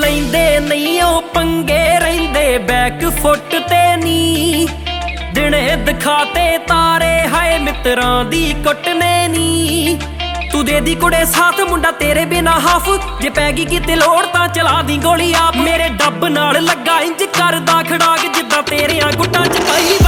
ਲੈਂਦੇ ਨਹੀਂ ਉਹ ਪੰਗੇ ਰਹਿੰਦੇ ਬੈਕ ਫੁੱਟ ਤੇ ਨੀ ਦਿਨੇ ਦਿਖਾਤੇ ਤਾਰੇ ਹਾਏ ਮਿੱਤਰਾਂ ਦੀ ਕੁੱਟਨੇ ਨੀ ਤੂੰ ਦੇ ਦੀ ਕੁੜੇ ਸਾਥ ਮੁੰਡਾ ਤੇਰੇ ਬਿਨਾ ਹਾਫ ਜੇ ਪੈ ਗਈ ਕਿਤੇ ਲੋੜ ਤਾਂ ਚਲਾ ਦੀ ਗੋਲੀ ਆਪ ਮੇਰੇ ਡੱਬ ਨਾਲ ਲੱਗਾ ਇੰਜ ਕਰਦਾ ਖੜਾਕ ਜਿੱਦਾਂ ਤੇਰਿਆਂ ਗੁੱਟਾਂ ਚ ਪਾਈ